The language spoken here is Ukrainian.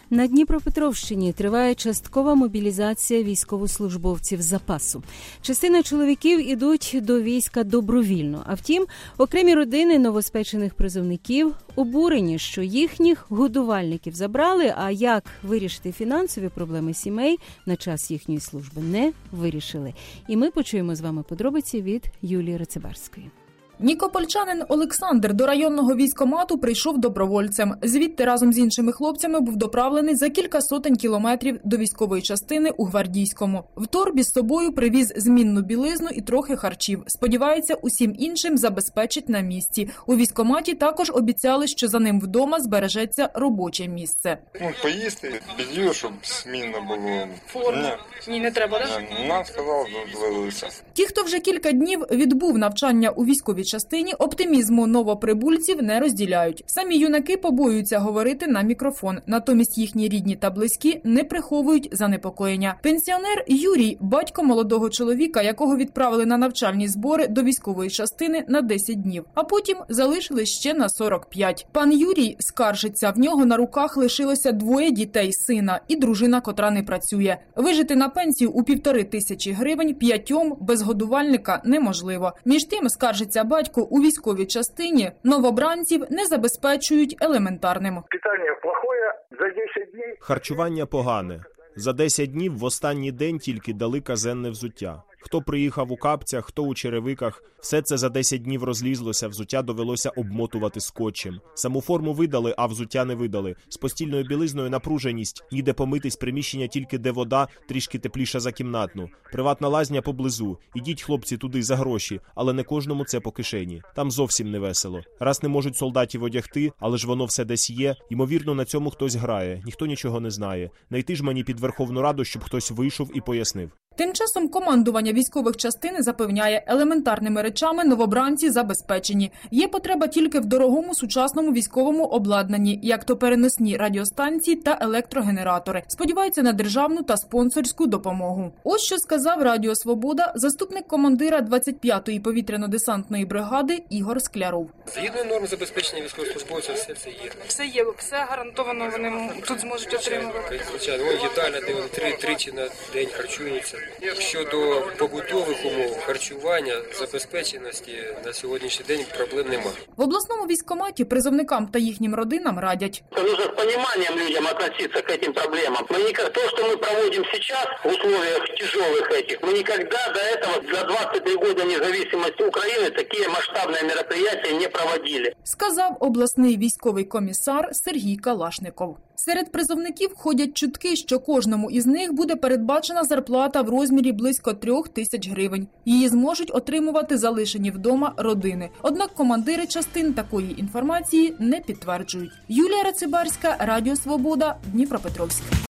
На Дніпропетровщині триває часткова мобілізація військовослужбовців запасу. Частина чоловіків ідуть до війська добровільно. А втім, окремі родини новоспечених призовників обурені, що їхніх годувальників забрали, а як вирішити фінансові проблеми сімей на час їхньої служби не вирішили. І ми почуємо з вами подробиці від Юлії Рацибарської. Нікопольчанин Олександр до районного військкомату прийшов добровольцем. Звідти разом з іншими хлопцями був доправлений за кілька сотень кілометрів до військової частини у Гвардійському. В торбі з собою привіз змінну білизну і трохи харчів. Сподівається, усім іншим забезпечить на місці. У військкоматі також обіцяли, що за ним вдома збережеться робоче місце. Поїсти, белье, щоб змінно було. Форму? Ні, не треба, так? Нам сказали, довелося. Ті, хто вже кілька днів відбув навчання у військовій частині, оптимізму новоприбульців не розділяють. Самі юнаки побоюються говорити на мікрофон. Натомість їхні рідні та близькі не приховують занепокоєння. Пенсіонер Юрій – батько молодого чоловіка, якого відправили на навчальні збори до військової частини на 10 днів, а потім залишили ще на 45. Пан Юрій скаржиться, в нього на руках лишилося 2 дітей, сина і дружина, котра не працює. Вижити на пенсію у 1500 гривень 5 без годувальника неможливо. Між тим, скаржиться батько, у військовій частині новобранців не забезпечують елементарним. Питання плохое, за 10 днів. Харчування погане. За 10 днів в останній день тільки дали казенне взуття. Хто приїхав у капцях, хто у черевиках. Все це за 10 днів розлізлося, взуття довелося обмотувати скотчем. Саму форму видали, а взуття не видали. З постільною білизною напруженість. Ніде помитись, приміщення тільки де вода, трішки тепліша за кімнатну. Приватна лазня поблизу. Ідіть, хлопці, туди за гроші, але не кожному це по кишені. Там зовсім не весело. Раз не можуть солдатів одягти, але ж воно все десь є. Ймовірно, на цьому хтось грає. Ніхто нічого не знає. Найти ж мені під Верховну Раду, щоб хтось вийшов і пояснив. Тим часом командування військових частин запевняє, елементарними речами новобранці забезпечені. Є потреба тільки в дорогому сучасному військовому обладнанні, як то переносні радіостанції та електрогенератори. Сподіваються на державну та спонсорську допомогу. Ось що сказав Радіо Свобода заступник командира 25-ї повітряно-десантної бригади Ігор Скляров. Згідно норм забезпечення військовослужбовців, все це є. Все є, все гарантовано вони тут зможуть отримувати. Звичайно, їдальня, де вони тричі на день харчуються. Щодо побутових умов, харчування, забезпеченості на сьогоднішній день проблем немає. В обласному військкоматі призовникам та їхнім родинам радять. Нужно з розумінням людям відноситися к цим проблемам. То, що ми проводимо зараз в условиях тяжелых этих, ми ніколи до этого за 23 роки незалежності України такі масштабні мероприятия не проводили. Сказав обласний військовий комісар Сергій Калашников. Серед призовників ходять чутки, що кожному із них буде передбачена зарплата в розмірі близько 3000 гривень. Її зможуть отримувати залишені вдома родини. Однак командири частин такої інформації не підтверджують. Юлія Рацибарська, Радіо Свобода, Дніпропетровськ.